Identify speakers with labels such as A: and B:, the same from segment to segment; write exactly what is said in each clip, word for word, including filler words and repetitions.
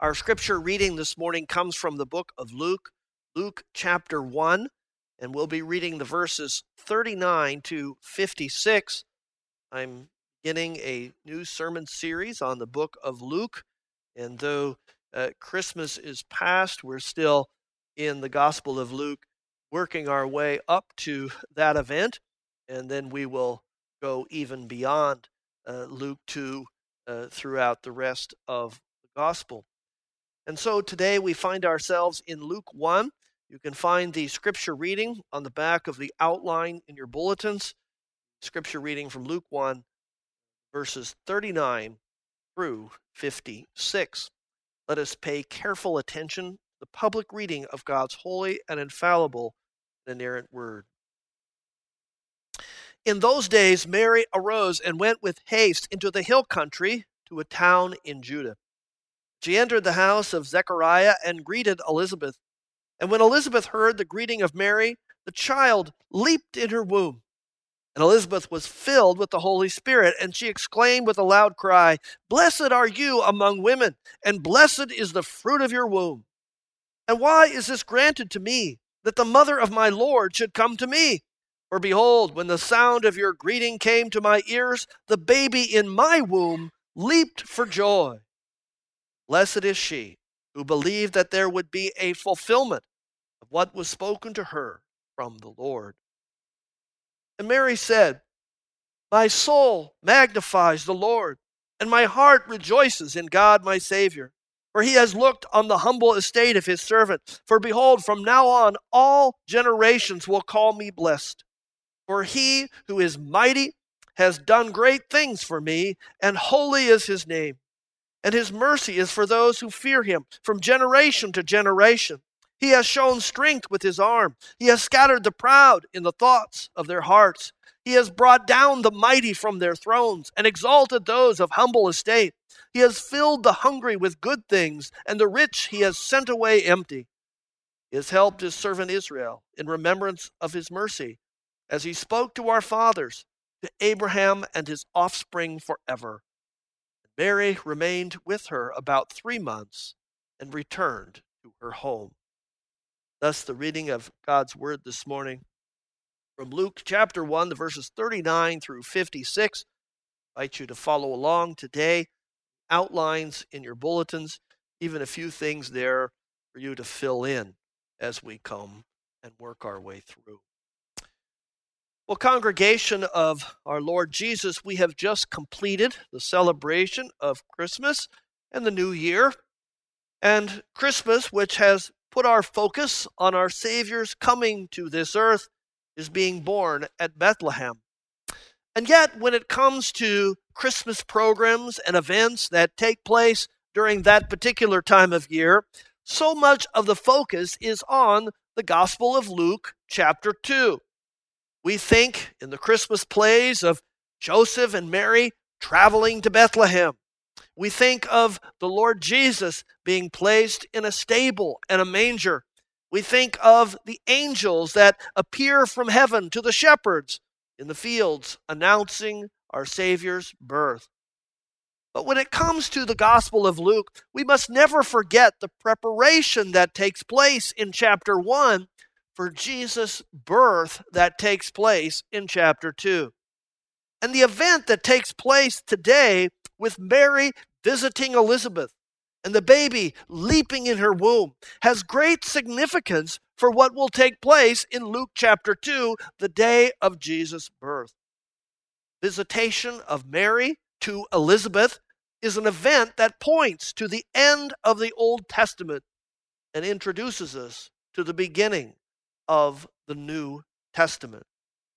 A: Our scripture reading this morning comes from the book of Luke, Luke chapter one, and we'll be reading the verses thirty-nine to fifty-six. I'm beginning a new sermon series on the book of Luke, and though uh, Christmas is past, we're still in the Gospel of Luke, working our way up to that event, and then we will go even beyond uh, Luke two uh, throughout the rest of the Gospel. And so today we find ourselves in Luke one. You can find the scripture reading on the back of the outline in your bulletins. Scripture reading from Luke one, verses thirty-nine through fifty-six. Let us pay careful attention to the public reading of God's holy and infallible and inerrant word. In those days, Mary arose and went with haste into the hill country to a town in Judah. She entered the house of Zechariah and greeted Elizabeth. And when Elizabeth heard the greeting of Mary, the child leaped in her womb. And Elizabeth was filled with the Holy Spirit, and she exclaimed with a loud cry, "Blessed are you among women, and blessed is the fruit of your womb. And why is this granted to me, that the mother of my Lord should come to me? For behold, when the sound of your greeting came to my ears, the baby in my womb leaped for joy. Blessed is she who believed that there would be a fulfillment of what was spoken to her from the Lord." And Mary said, "My soul magnifies the Lord, and my heart rejoices in God my Savior. For he has looked on the humble estate of his servant. For behold, from now on all generations will call me blessed. For he who is mighty has done great things for me, and holy is his name. And his mercy is for those who fear him from generation to generation. He has shown strength with his arm. He has scattered the proud in the thoughts of their hearts. He has brought down the mighty from their thrones and exalted those of humble estate. He has filled the hungry with good things, and the rich he has sent away empty. He has helped his servant Israel in remembrance of his mercy, as he spoke to our fathers, to Abraham and his offspring forever." Mary remained with her about three months and returned to her home. Thus the reading of God's word this morning from Luke chapter one, the verses thirty-nine through fifty-six. I invite you to follow along today. Outlines in your bulletins, even a few things there for you to fill in as we come and work our way through. Well, congregation of our Lord Jesus, we have just completed the celebration of Christmas and the New Year. And Christmas, which has put our focus on our Savior's coming to this earth, is being born at Bethlehem. And yet, when it comes to Christmas programs and events that take place during that particular time of year, so much of the focus is on the Gospel of Luke, chapter two. We think in the Christmas plays of Joseph and Mary traveling to Bethlehem. We think of the Lord Jesus being placed in a stable and a manger. We think of the angels that appear from heaven to the shepherds in the fields announcing our Savior's birth. But when it comes to the Gospel of Luke, we must never forget the preparation that takes place in chapter one for Jesus' birth that takes place in chapter two. And the event that takes place today with Mary visiting Elizabeth and the baby leaping in her womb has great significance for what will take place in Luke chapter two, the day of Jesus' birth. Visitation of Mary to Elizabeth is an event that points to the end of the Old Testament and introduces us to the beginning of the New Testament.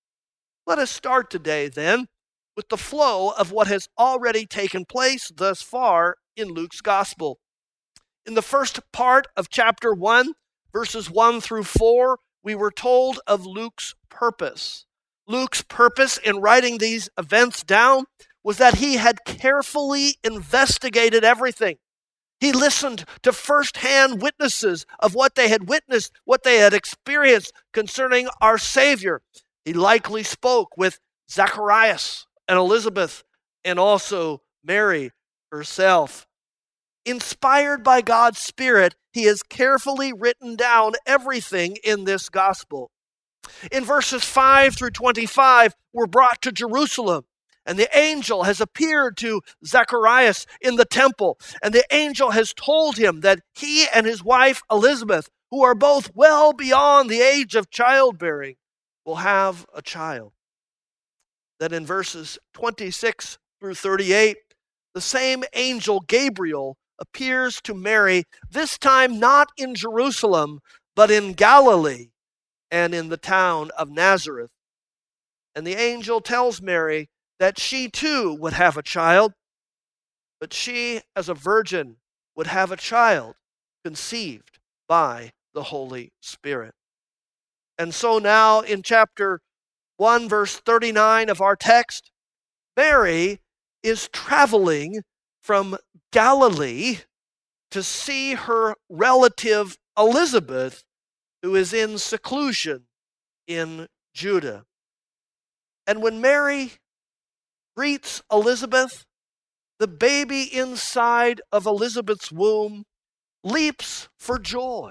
A: Let us start today then with the flow of what has already taken place thus far in Luke's Gospel. In the first part of chapter one, verses one through four, we were told of Luke's purpose. Luke's purpose in writing these events down was that he had carefully investigated everything. He listened to firsthand witnesses of what they had witnessed, what they had experienced concerning our Savior. He likely spoke with Zacharias and Elizabeth and also Mary herself. Inspired by God's Spirit, he has carefully written down everything in this gospel. In verses five through twenty-five, we're brought to Jerusalem, and the angel has appeared to Zacharias in the temple, and the angel has told him that he and his wife Elizabeth, who are both well beyond the age of childbearing, will have a child. Then in verses twenty-six through thirty-eight, the same angel Gabriel appears to Mary, this time not in Jerusalem, but in Galilee and in the town of Nazareth. And the angel tells Mary that she too would have a child, but she, as a virgin, would have a child conceived by the Holy Spirit. And so now in chapter one, verse thirty-nine of our text, Mary is traveling from Galilee to see her relative Elizabeth, who is in seclusion in Judah. And when Mary greets Elizabeth, the baby inside of Elizabeth's womb leaps for joy.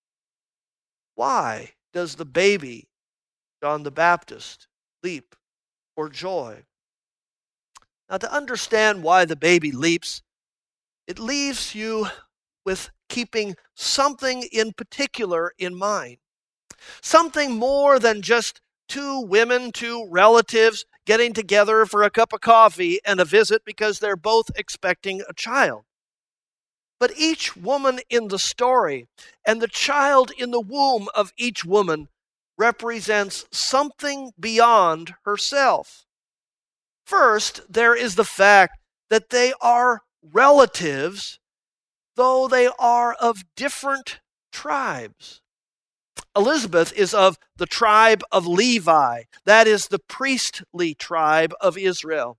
A: Why does the baby, John the Baptist, leap for joy? Now, to understand why the baby leaps, it leaves you with keeping something in particular in mind. Something more than just two women, two relatives getting together for a cup of coffee and a visit because they're both expecting a child. But each woman in the story and the child in the womb of each woman represents something beyond herself. First, there is the fact that they are relatives, though they are of different tribes. Elizabeth is of the tribe of Levi, that is the priestly tribe of Israel.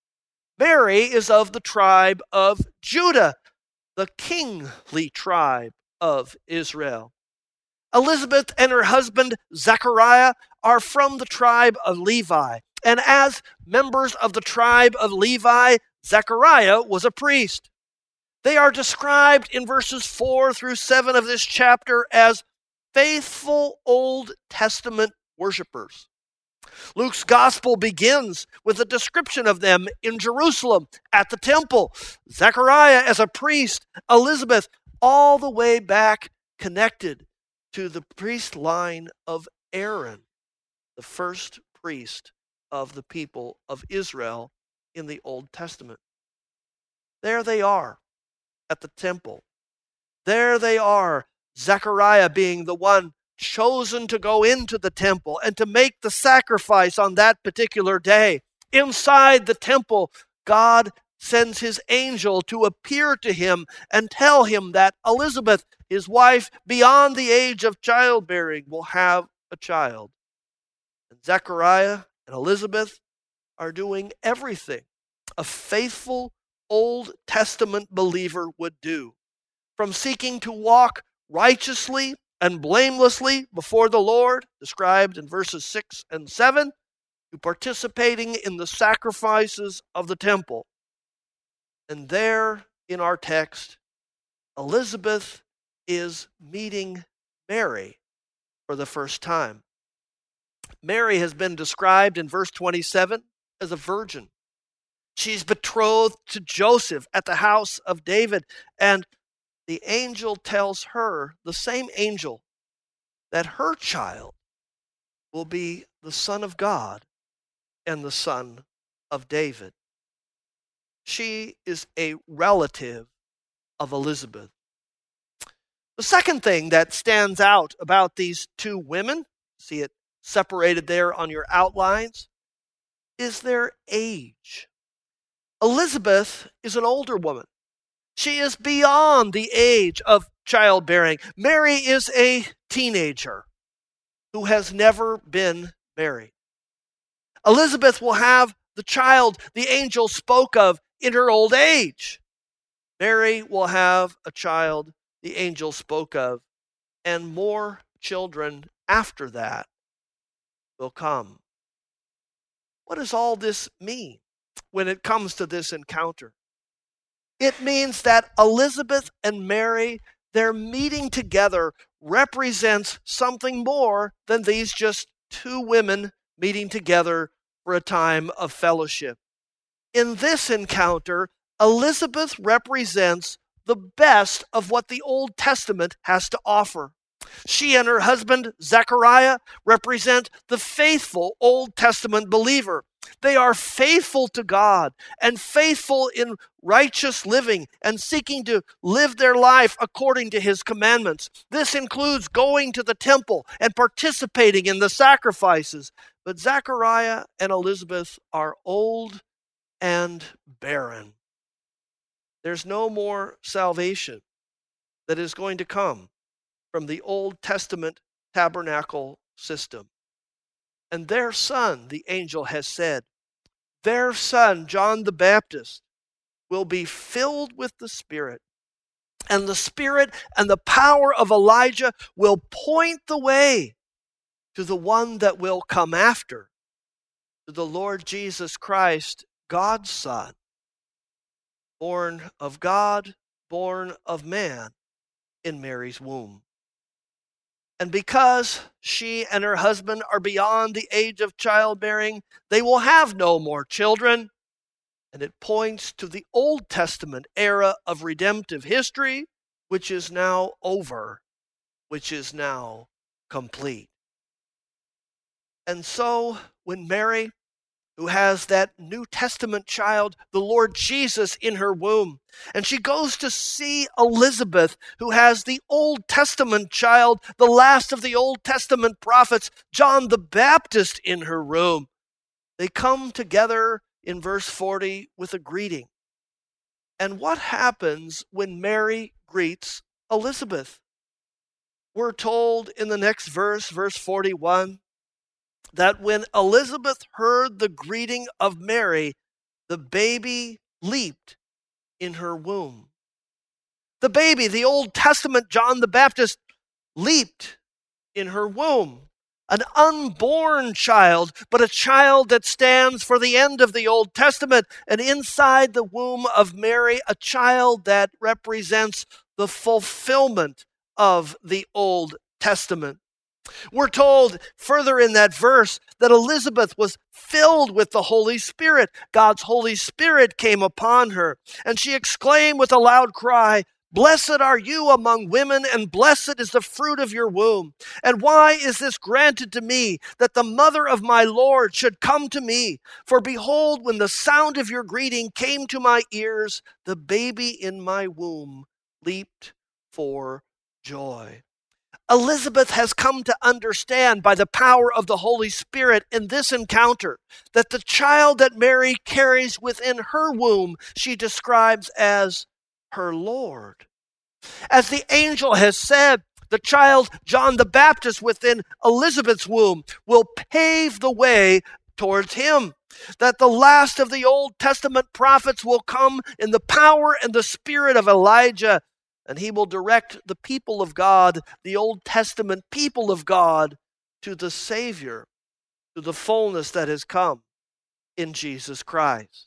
A: Mary is of the tribe of Judah, the kingly tribe of Israel. Elizabeth and her husband Zechariah are from the tribe of Levi, and as members of the tribe of Levi, Zechariah was a priest. They are described in verses four through seven of this chapter as faithful Old Testament worshipers. Luke's gospel begins with a description of them in Jerusalem at the temple. Zechariah as a priest, Elizabeth all the way back connected to the priest line of Aaron, the first priest of the people of Israel in the Old Testament. There they are at the temple. There they are, Zechariah being the one chosen to go into the temple and to make the sacrifice on that particular day. Inside the temple, God sends his angel to appear to him and tell him that Elizabeth, his wife, beyond the age of childbearing, will have a child. And Zechariah and Elizabeth are doing everything a faithful Old Testament believer would do, from seeking to walk righteously and blamelessly before the Lord, described in verses six and seven, to participating in the sacrifices of the temple. And there in our text, Elizabeth is meeting Mary for the first time. Mary has been described in verse twenty-seven as a virgin. She's betrothed to Joseph at the house of David, and the angel tells her, the same angel, that her child will be the Son of God and the Son of David. She is a relative of Elizabeth. The second thing that stands out about these two women, see it separated there on your outlines, is their age. Elizabeth is an older woman. She is beyond the age of childbearing. Mary is a teenager who has never been married. Elizabeth will have the child the angel spoke of in her old age. Mary will have a child the angel spoke of, and more children after that will come. What does all this mean when it comes to this encounter? It means that Elizabeth and Mary, their meeting together represents something more than these just two women meeting together for a time of fellowship. In this encounter, Elizabeth represents the best of what the Old Testament has to offer. She and her husband, Zechariah, represent the faithful Old Testament believer. They are faithful to God and faithful in righteous living and seeking to live their life according to his commandments. This includes going to the temple and participating in the sacrifices. But Zechariah and Elizabeth are old and barren. There's no more salvation that is going to come from the Old Testament tabernacle system. And their son, the angel has said, their son, John the Baptist, will be filled with the Spirit. And the Spirit and the power of Elijah will point the way to the one that will come after, to the Lord Jesus Christ, God's Son, born of God, born of man in Mary's womb. And because she and her husband are beyond the age of childbearing, they will have no more children. And it points to the Old Testament era of redemptive history, which is now over, which is now complete. And so when Mary, who has that New Testament child, the Lord Jesus, in her womb, and she goes to see Elizabeth, who has the Old Testament child, the last of the Old Testament prophets, John the Baptist, in her room. They come together in verse forty with a greeting. And what happens when Mary greets Elizabeth? We're told in the next verse, verse forty-one, that when Elizabeth heard the greeting of Mary, the baby leaped in her womb. The baby, the Old Testament John the Baptist, leaped in her womb. An unborn child, but a child that stands for the end of the Old Testament. And inside the womb of Mary, a child that represents the fulfillment of the Old Testament. We're told further in that verse that Elizabeth was filled with the Holy Spirit. God's Holy Spirit came upon her, and she exclaimed with a loud cry, "Blessed are you among women, and blessed is the fruit of your womb. And why is this granted to me, that the mother of my Lord should come to me? For behold, when the sound of your greeting came to my ears, the baby in my womb leaped for joy." Elizabeth has come to understand by the power of the Holy Spirit in this encounter that the child that Mary carries within her womb, she describes as her Lord. As the angel has said, the child John the Baptist within Elizabeth's womb will pave the way towards him. That the last of the Old Testament prophets will come in the power and the spirit of Elijah, and he will direct the people of God, the Old Testament people of God, to the Savior, to the fullness that has come in Jesus Christ.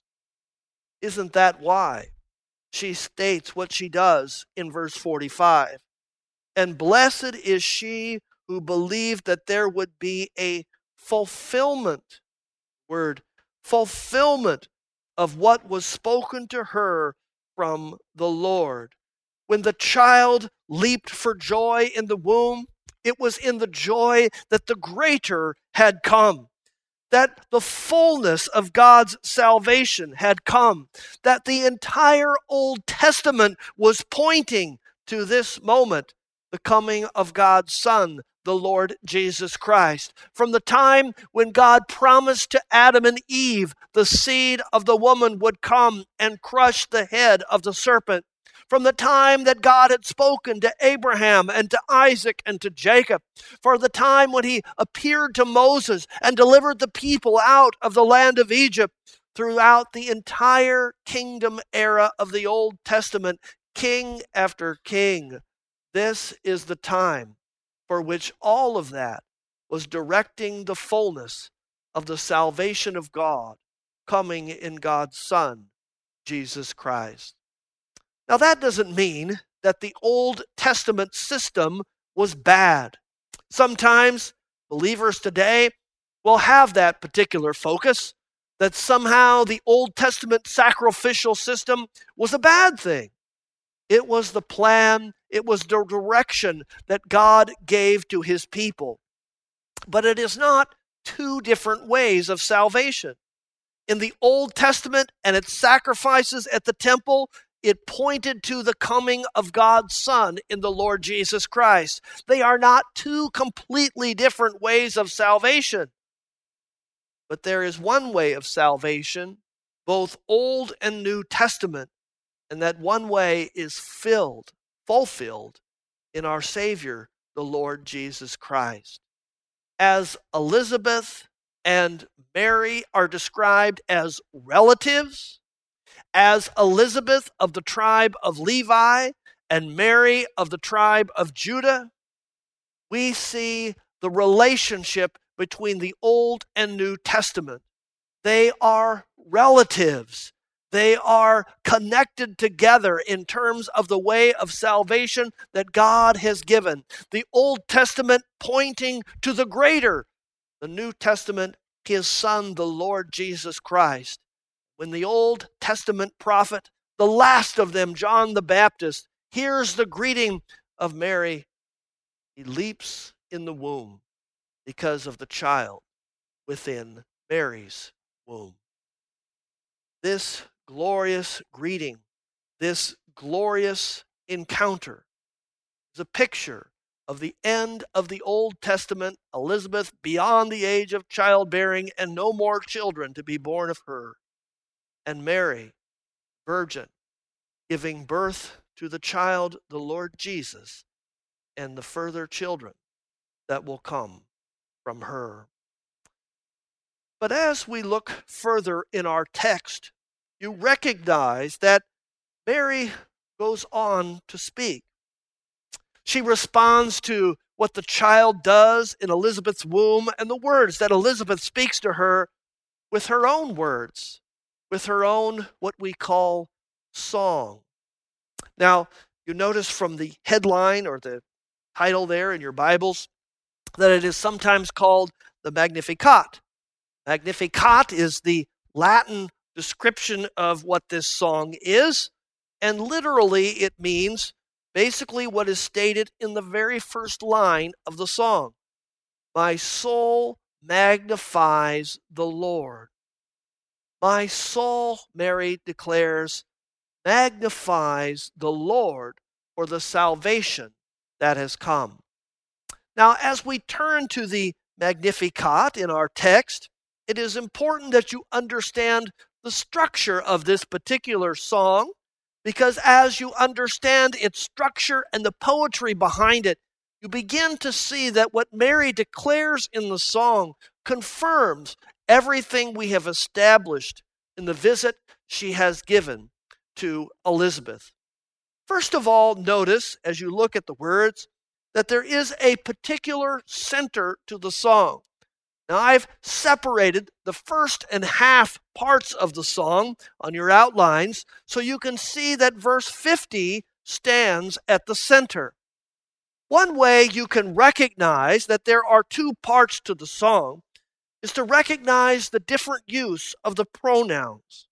A: Isn't that why she states what she does in verse forty-five? And blessed is she who believed that there would be a fulfillment, word, fulfillment of what was spoken to her from the Lord. When the child leaped for joy in the womb, it was in the joy that the greater had come, that the fullness of God's salvation had come, that the entire Old Testament was pointing to this moment, the coming of God's Son, the Lord Jesus Christ. From the time when God promised to Adam and Eve, the seed of the woman would come and crush the head of the serpent. From the time that God had spoken to Abraham and to Isaac and to Jacob, for the time when he appeared to Moses and delivered the people out of the land of Egypt, throughout the entire kingdom era of the Old Testament, king after king, this is the time for which all of that was directing the fullness of the salvation of God coming in God's Son, Jesus Christ. Now, that doesn't mean that the Old Testament system was bad. Sometimes believers today will have that particular focus, that somehow the Old Testament sacrificial system was a bad thing. It was the plan, it was the direction that God gave to his people. But it is not two different ways of salvation. In the Old Testament and its sacrifices at the temple, it pointed to the coming of God's Son in the Lord Jesus Christ. They are not two completely different ways of salvation. But there is one way of salvation, both Old and New Testament, and that one way is filled, fulfilled in our Savior, the Lord Jesus Christ. As Elizabeth and Mary are described as relatives, as Elizabeth of the tribe of Levi and Mary of the tribe of Judah, we see the relationship between the Old and New Testament. They are relatives. They are connected together in terms of the way of salvation that God has given. The Old Testament pointing to the greater, the New Testament, his Son, the Lord Jesus Christ. When the Old Testament prophet, the last of them, John the Baptist, hears the greeting of Mary, he leaps in the womb because of the child within Mary's womb. This glorious greeting, this glorious encounter is a picture of the end of the Old Testament, Elizabeth beyond the age of childbearing and no more children to be born of her, and Mary, virgin, giving birth to the child, the Lord Jesus, and the further children that will come from her. But as we look further in our text, you recognize that Mary goes on to speak. She responds to what the child does in Elizabeth's womb and the words that Elizabeth speaks to her with her own words, with her own what we call song. Now, you notice from the headline or the title there in your Bibles that it is sometimes called the Magnificat. Magnificat is the Latin description of what this song is, and literally it means basically what is stated in the very first line of the song. My soul magnifies the Lord. My soul, Mary declares, magnifies the Lord for the salvation that has come. Now, as we turn to the Magnificat in our text, it is important that you understand the structure of this particular song, because as you understand its structure and the poetry behind it, you begin to see that what Mary declares in the song confirms everything we have established in the visit she has given to Elizabeth. First of all, notice as you look at the words that there is a particular center to the song. Now, I've separated the first and half parts of the song on your outlines so you can see that verse fifty stands at the center. One way you can recognize that there are two parts to the song is to recognize the different use of the pronouns.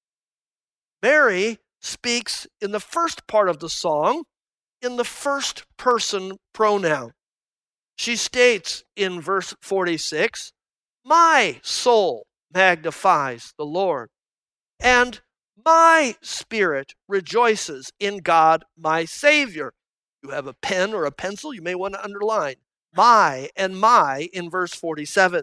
A: Mary speaks in the first part of the song in the first person pronoun. She states in verse forty-six, my soul magnifies the Lord, and my spirit rejoices in God my Savior. You have a pen or a pencil, you may want to underline my and my in verse forty-seven.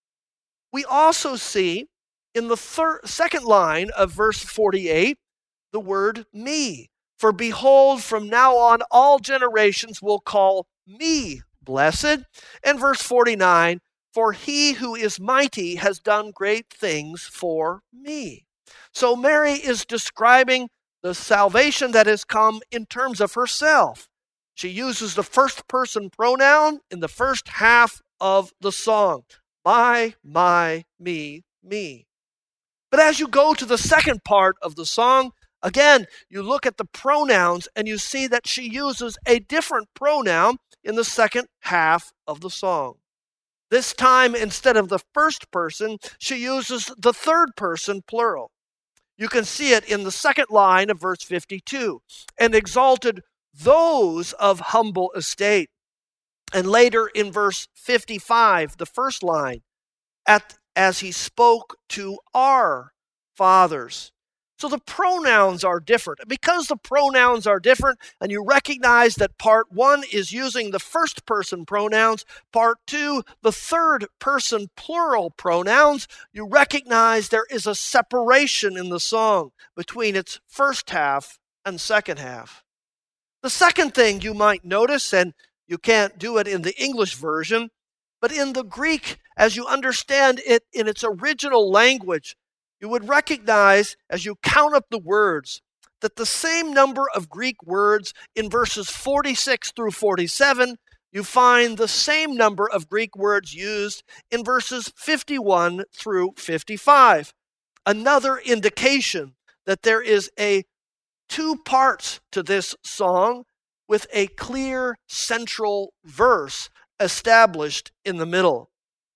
A: We also see in the third, second line of verse forty-eight the word me. For behold, from now on all generations will call me blessed. And verse forty-nine, for he who is mighty has done great things for me. So Mary is describing the salvation that has come in terms of herself. She uses the first person pronoun in the first half of the song. My, my, me, me. But as you go to the second part of the song, Again, you look at the pronouns and you see that she uses a different pronoun in the second half of the song. This time, instead of the first person, she uses the third person plural. You can see it in the second line of verse fifty-two, and exalted those of humble estate. And later in verse fifty-five, the first line, at, as he spoke to our fathers. So the pronouns are different. Because the pronouns are different, and you recognize that part one is using the first person pronouns, part two, the third person plural pronouns, you recognize there is a separation in the song between its first half and second half. The second thing you might notice, and you can't do it in the English version, but in the Greek, as you understand it in its original language, you would recognize, as you count up the words, that the same number of Greek words in verses forty-six through forty-seven, you find the same number of Greek words used in verses fifty-one through fifty-five. Another indication that there is a two parts to this song with a clear central verse established in the middle.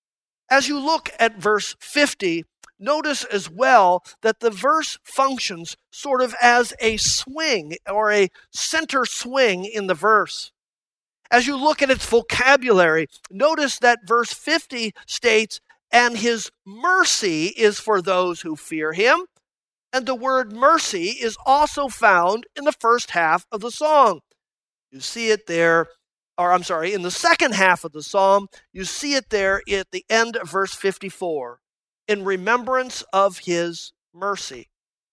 A: As you look at verse fifty, notice as well that the verse functions sort of as a swing or a center swing in the verse. As you look at its vocabulary, notice that verse fifty states, and his mercy is for those who fear him. And the word mercy is also found in the first half of the song. You see it there, or I'm sorry, in the second half of the psalm, you see it there at the end of verse fifty-four. In remembrance of his mercy.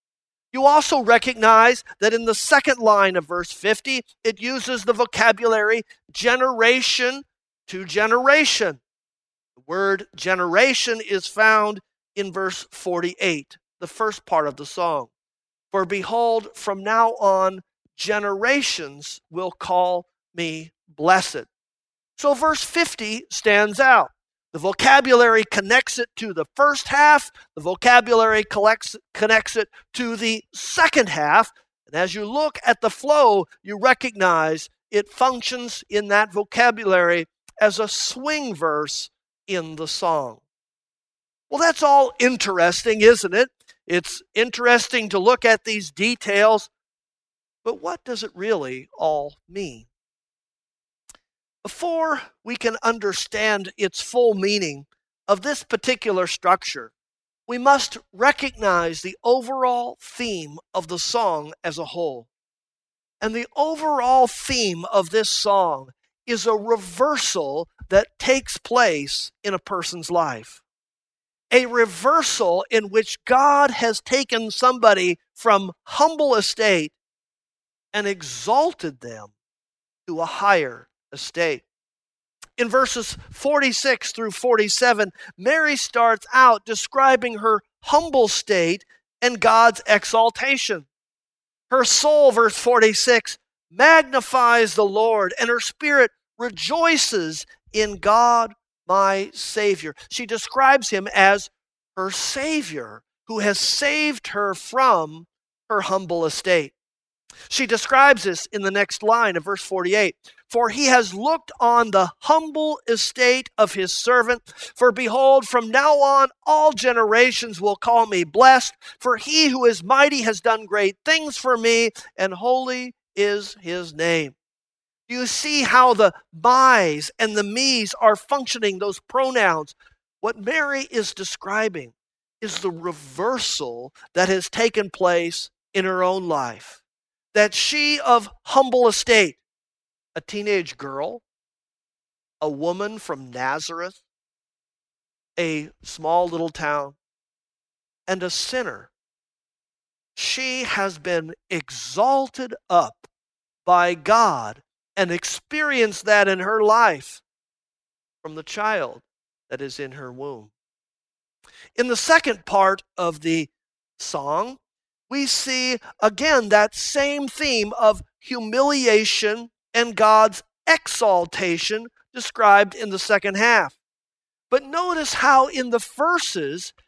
A: You also recognize that in the second line of verse fifty, it uses the vocabulary generation to generation. The word generation is found in verse forty-eight, the first part of the song. For behold, from now on, generations will call me blessed. So verse fifty stands out. The vocabulary connects it to the first half. The vocabulary collects, connects it to the second half. And as you look at the flow, you recognize it functions in that vocabulary as a swing verse in the song. Well, that's all interesting, isn't it? It's interesting to look at these details. But what does it really all mean? Before we can understand its full meaning of this particular structure, we must recognize the overall theme of the song as a whole. And the overall theme of this song is a reversal that takes place in a person's life. A reversal in which God has taken somebody from humble estate and exalted them to a higher estate. In verses forty-six through forty-seven, Mary starts out describing her humble state and God's exaltation. Her soul, verse forty-six, magnifies the Lord, and her spirit rejoices in God, my Savior. She describes him as her Savior, who has saved her from her humble estate. She describes this in the next line of verse forty-eight. For he has looked on the humble estate of his servant. For behold, from now on all generations will call me blessed. For he who is mighty has done great things for me, and holy is his name. Do you see how the my's and the me's are functioning, those pronouns? What Mary is describing is the reversal that has taken place in her own life. That she of humble estate, a teenage girl, a woman from Nazareth, a small little town, and a sinner, she has been exalted up by God and experienced that in her life from the child that is in her womb. In the second part of the song, we see again that same theme of humiliation and God's exaltation described in the second half. But notice how in the verses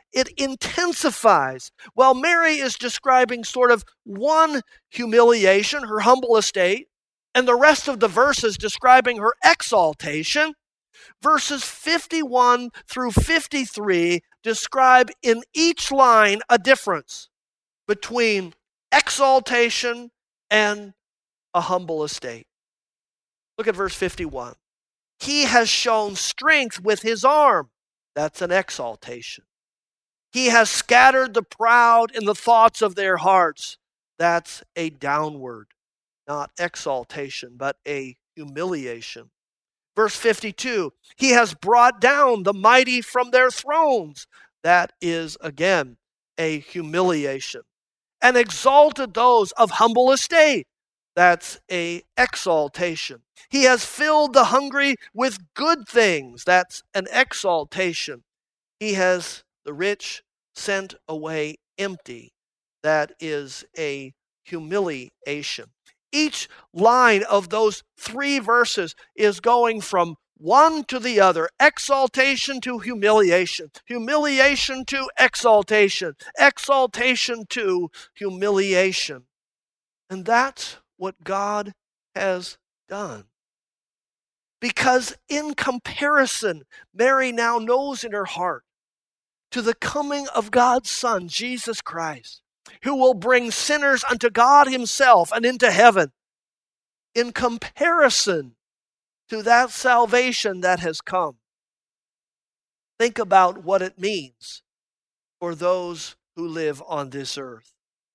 A: it intensifies. While Mary is describing sort of one humiliation, her humble estate, and the rest of the verses describing her exaltation, verses fifty-one through fifty-three describe in each line a difference between exaltation and a humble estate. Look at verse fifty-one. He has shown strength with his arm. That's an exaltation. He has scattered the proud in the thoughts of their hearts. That's a downward, not exaltation, but a humiliation. Verse fifty-two, he has brought down the mighty from their thrones. That is, again, a humiliation. And exalted those of humble estate. That's a exaltation. He has filled the hungry with good things. That's an exaltation. He has the rich sent away empty. That is a humiliation. Each line of those three verses is going from one to the other, exaltation to humiliation, humiliation to exaltation, exaltation to humiliation. And that's what God has done. Because in comparison, Mary now knows in her heart to the coming of God's Son, Jesus Christ, who will bring sinners unto God himself and into heaven. In comparison to that salvation that has come, think about what it means for those who live on this earth.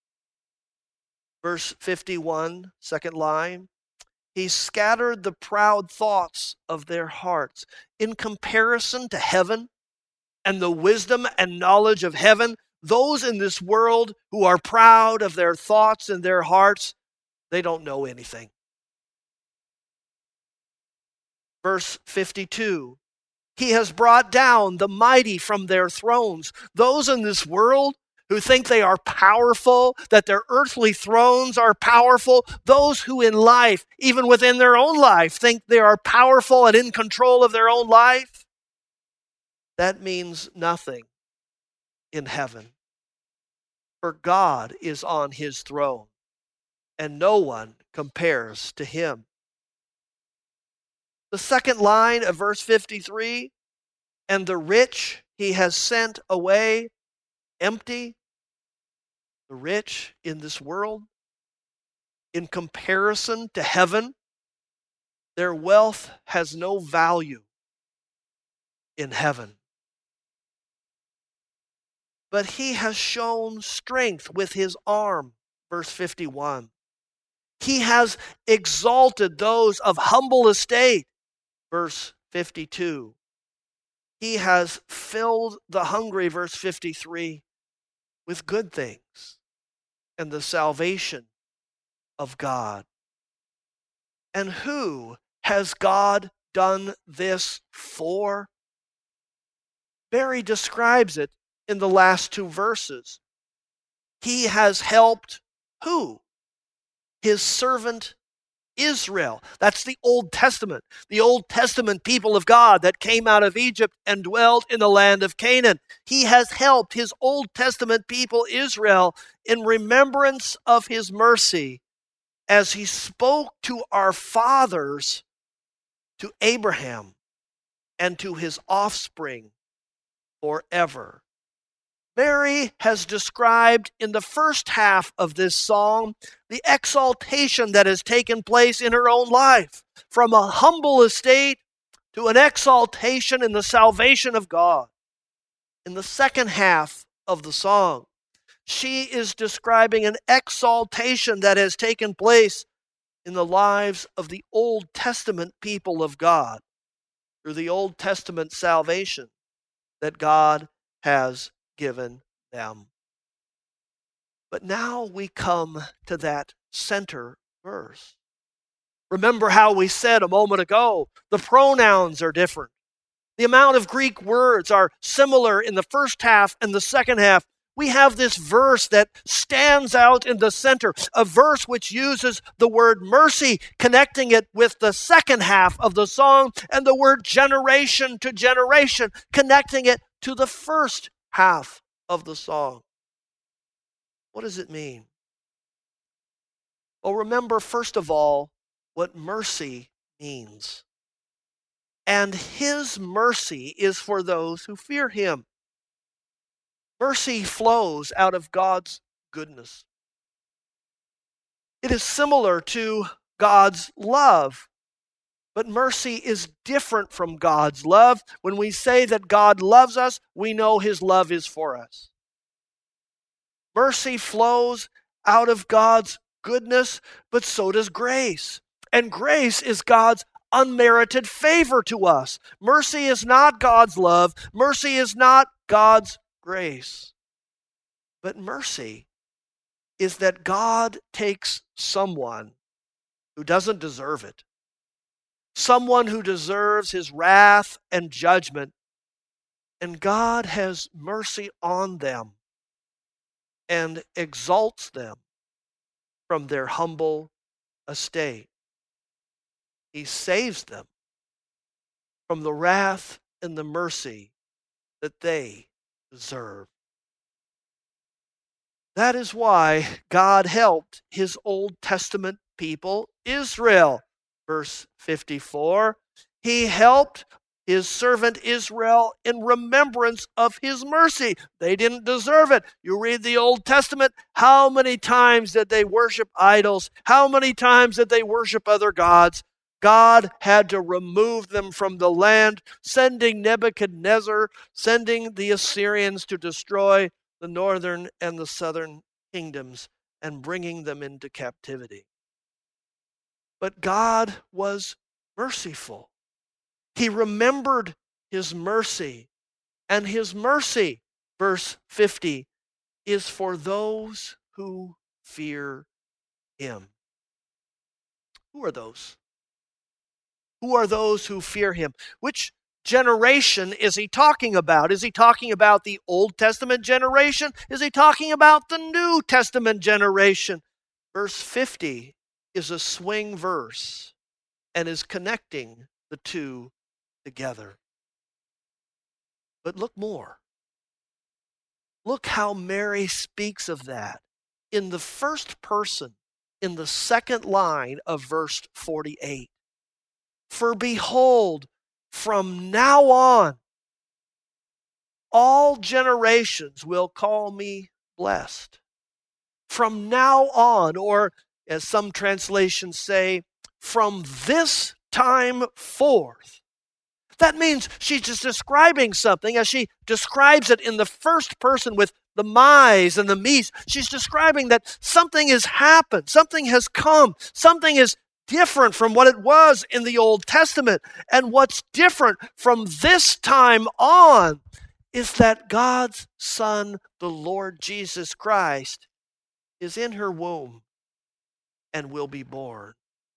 A: Verse fifty-one, second line, he scattered the proud thoughts of their hearts. In comparison to heaven and the wisdom and knowledge of heaven, those in this world who are proud of their thoughts and their hearts, they don't know anything. Verse fifty-two, he has brought down the mighty from their thrones. Those in this world who think they are powerful, that their earthly thrones are powerful, those who in life, even within their own life, think they are powerful and in control of their own life, that means nothing in heaven. For God is on his throne, and no one compares to him. The second line of verse fifty-three, and the rich he has sent away empty. The rich in this world, in comparison to heaven, their wealth has no value in heaven. But he has shown strength with his arm, verse fifty-one. He has exalted those of humble estate, verse fifty-two. He has filled the hungry, verse fifty-three, with good things and the salvation of God. And who has God done this for? Mary describes it in the last two verses. He has helped who? His servant Israel. That's the Old Testament. The Old Testament people of God that came out of Egypt and dwelt in the land of Canaan. He has helped his Old Testament people Israel in remembrance of his mercy as he spoke to our fathers, to Abraham, and to his offspring forever. Mary has described in the first half of this song the exaltation that has taken place in her own life, from a humble estate to an exaltation in the salvation of God. In the second half of the song, she is describing an exaltation that has taken place in the lives of the Old Testament people of God through the Old Testament salvation that God has given them. But now we come to that center verse. Remember how we said a moment ago, the pronouns are different. The amount of Greek words are similar in the first half and the second half. We have this verse that stands out in the center, a verse which uses the word mercy, connecting it with the second half of the song, and the word generation to generation, connecting it to the first half of the song. What does it mean? Well, remember, first of all, what mercy means. And his mercy is for those who fear him. Mercy flows out of God's goodness. It is similar to God's love, but mercy is different from God's love. When we say that God loves us, we know his love is for us. Mercy flows out of God's goodness, but so does grace. And grace is God's unmerited favor to us. Mercy is not God's love. Mercy is not God's grace. But mercy is that God takes someone who doesn't deserve it, someone who deserves his wrath and judgment, and God has mercy on them and exalts them from their humble estate. He saves them from the wrath and the mercy that they deserve. That is why God helped his Old Testament people, Israel. Verse fifty-four, he helped his servant Israel in remembrance of his mercy. They didn't deserve it. You read the Old Testament, how many times did they worship idols? How many times did they worship other gods? God had to remove them from the land, sending Nebuchadnezzar, sending the Assyrians to destroy the northern and the southern kingdoms and bringing them into captivity. But God was merciful. He remembered his mercy, and his mercy, verse fifty, is for those who fear him. Who are those? Who are those who fear him? Which generation is he talking about? Is he talking about the Old Testament generation? Is he talking about the New Testament generation? Verse fifty is a swing verse and is connecting the two together. But look more. Look how Mary speaks of that in the first person, in the second line of verse forty-eight. For behold, from now on, all generations will call me blessed. From now on, or as some translations say, from this time forth. That means she's just describing something as she describes it in the first person with the my's and the me's. She's describing that something has happened, something has come, something is different from what it was in the Old Testament. And what's different from this time on is that God's Son, the Lord Jesus Christ, is in her womb and will be born.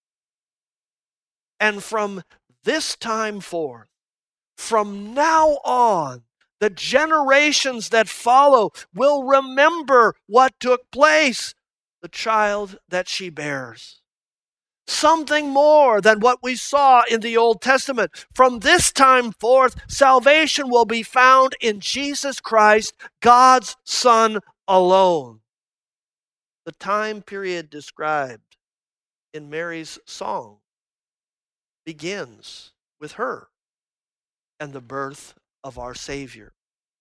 A: And from this time forth, from now on, the generations that follow will remember what took place, the child that she bears. Something more than what we saw in the Old Testament. From this time forth, salvation will be found in Jesus Christ, God's Son alone. The time period described in Mary's song begins with her and the birth of our Savior.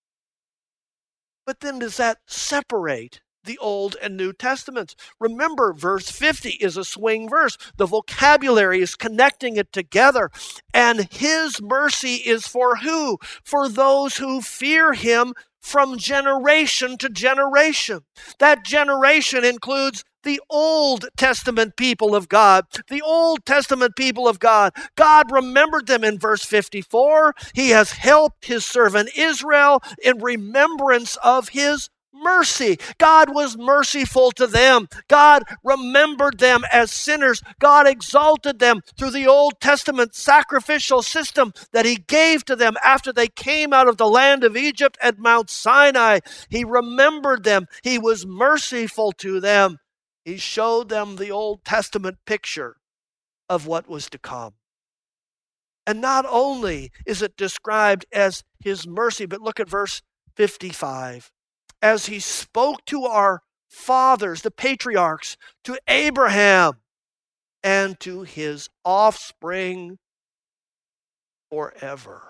A: But then does that separate the Old and New Testaments? Remember, verse fifty is a swing verse. The vocabulary is connecting it together. And his mercy is for who? For those who fear him from generation to generation. That generation includes the Old Testament people of God. The Old Testament people of God. God remembered them in verse fifty-four. He has helped his servant Israel in remembrance of his mercy. God was merciful to them. God remembered them as sinners. God exalted them through the Old Testament sacrificial system that he gave to them after they came out of the land of Egypt at Mount Sinai. He remembered them. He was merciful to them. He showed them the Old Testament picture of what was to come. And not only is it described as his mercy, but look at verse fifty-five. as he spoke to our fathers, the patriarchs, to Abraham, and to his offspring forever.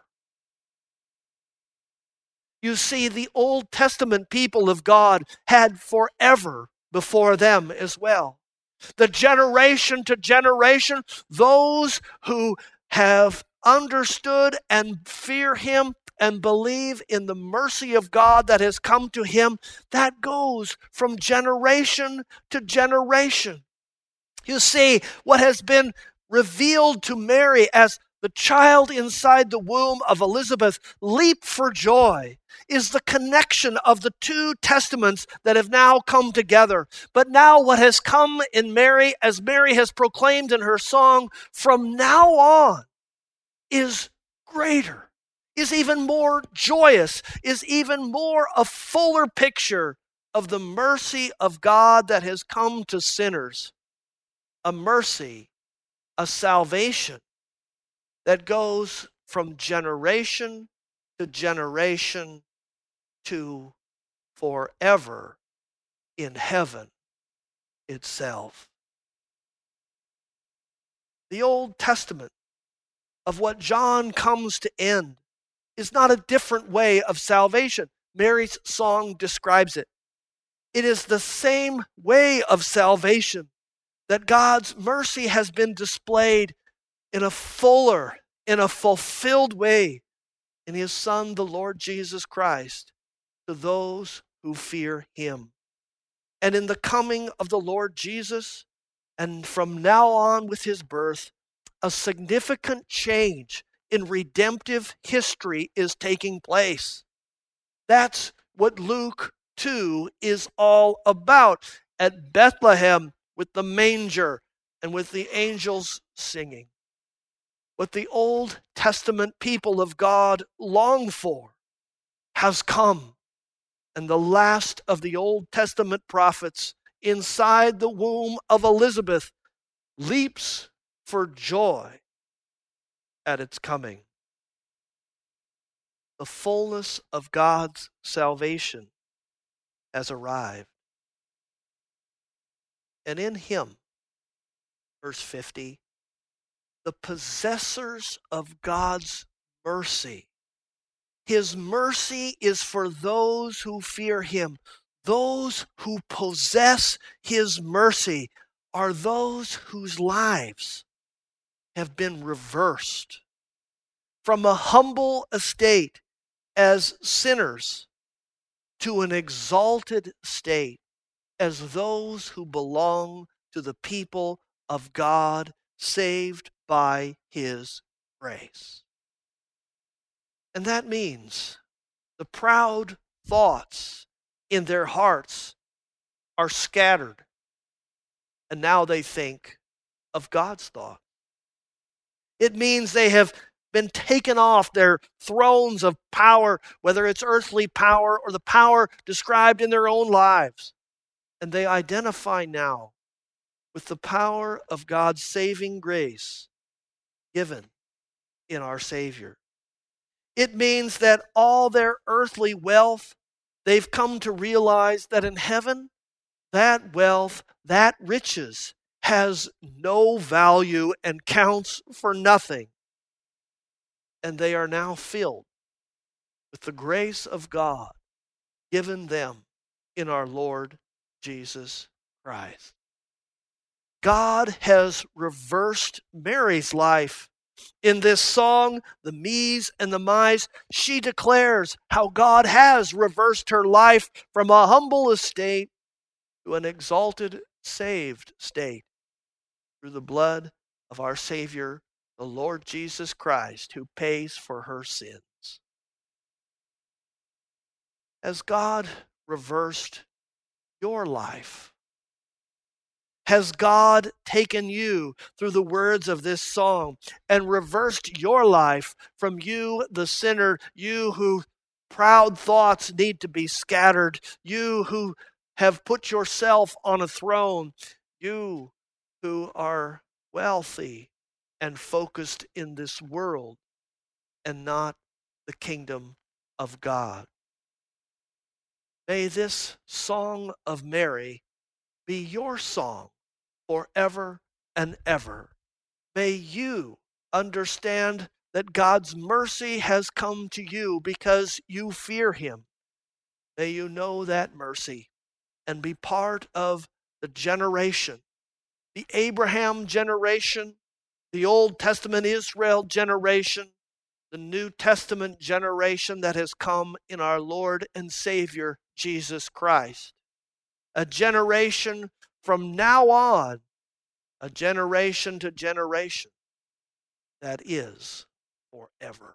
A: You see, the Old Testament people of God had forever before them as well. The generation to generation, those who have understood and fear him and believe in the mercy of God that has come to him, that goes from generation to generation. You see, what has been revealed to Mary as the child inside the womb of Elizabeth leap for joy is the connection of the two testaments that have now come together. But now what has come in Mary, as Mary has proclaimed in her song, from now on is greater, is even more joyous, is even more a fuller picture of the mercy of God that has come to sinners. A mercy, a salvation that goes from generation to generation to forever in heaven itself. The Old Testament of what John comes to end is not a different way of salvation. Mary's song describes it. It is the same way of salvation, that God's mercy has been displayed in a fuller, in a fulfilled way in his Son, the Lord Jesus Christ, to those who fear him. And in the coming of the Lord Jesus, and from now on with his birth, a significant change in redemptive history is taking place. That's what Luke two is all about. At Bethlehem, with the manger and with the angels singing. What the Old Testament people of God long for has come. And the last of the Old Testament prophets inside the womb of Elizabeth leaps for joy at its coming. The fullness of God's salvation has arrived. And in him, verse fifty, the possessors of God's mercy. His mercy is for those who fear him. Those who possess his mercy are those whose lives have been reversed from a humble estate as sinners to an exalted state as those who belong to the people of God, saved by his grace. And that means the proud thoughts in their hearts are scattered, and now they think of God's thought. It means they have been taken off their thrones of power, whether it's earthly power or the power described in their own lives. And they identify now with the power of God's saving grace given in our Savior. It means that all their earthly wealth, they've come to realize that in heaven, that wealth, that riches has no value and counts for nothing. And they are now filled with the grace of God given them in our Lord Jesus Christ. God has reversed Mary's life. In this song, the me's and the my's, she declares how God has reversed her life from a humble estate to an exalted, saved state through the blood of our Savior, the Lord Jesus Christ, who pays for her sins. Has God reversed your life? Has God taken you through the words of this song and reversed your life from you, the sinner, you who proud thoughts need to be scattered, you who have put yourself on a throne, you who are wealthy and focused in this world and not the kingdom of God? May this song of Mary be your song forever and ever. May you understand that God's mercy has come to you because you fear him. May you know that mercy and be part of the generation, the Abraham generation, the Old Testament Israel generation, the New Testament generation that has come in our Lord and Savior, Jesus Christ. A generation from now on, a generation to generation that is forever.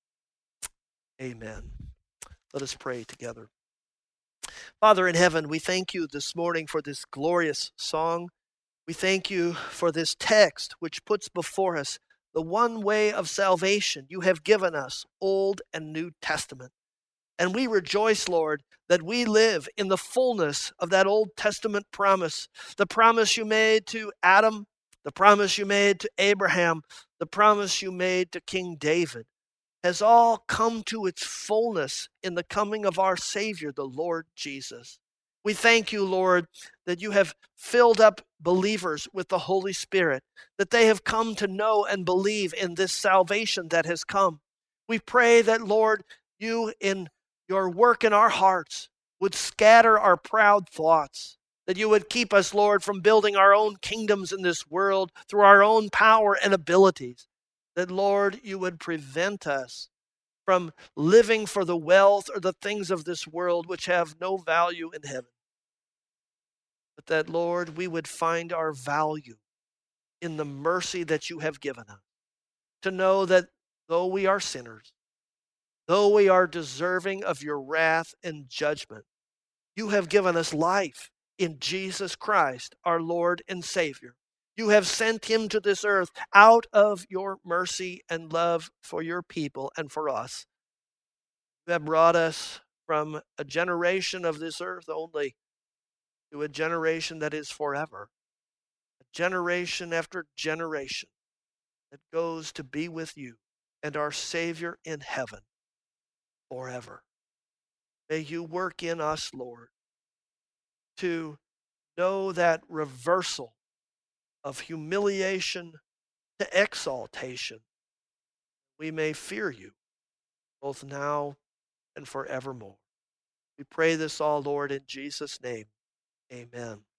A: Amen. Let us pray together. Father in heaven, we thank you this morning for this glorious song. We thank you for this text which puts before us the one way of salvation you have given us, Old and New Testament. And we rejoice, Lord, that we live in the fullness of that Old Testament promise, the promise you made to Adam, the promise you made to Abraham, the promise you made to King David, has all come to its fullness in the coming of our Savior, the Lord Jesus. We thank you, Lord, that you have filled up believers with the Holy Spirit, that they have come to know and believe in this salvation that has come. We pray that, Lord, you in your work in our hearts would scatter our proud thoughts, that you would keep us, Lord, from building our own kingdoms in this world through our own power and abilities, that, Lord, you would prevent us from living for the wealth or the things of this world which have no value in heaven. But that, Lord, we would find our value in the mercy that you have given us, to know that though we are sinners, though we are deserving of your wrath and judgment, you have given us life in Jesus Christ, our Lord and Savior. You have sent him to this earth out of your mercy and love for your people and for us. You have brought us from a generation of this earth only to a generation that is forever, a generation after generation that goes to be with you and our Savior in heaven forever. May you work in us, Lord, to know that reversal of humiliation to exaltation. We may fear you both now and forevermore. We pray this all, Lord, in Jesus' name. Amen.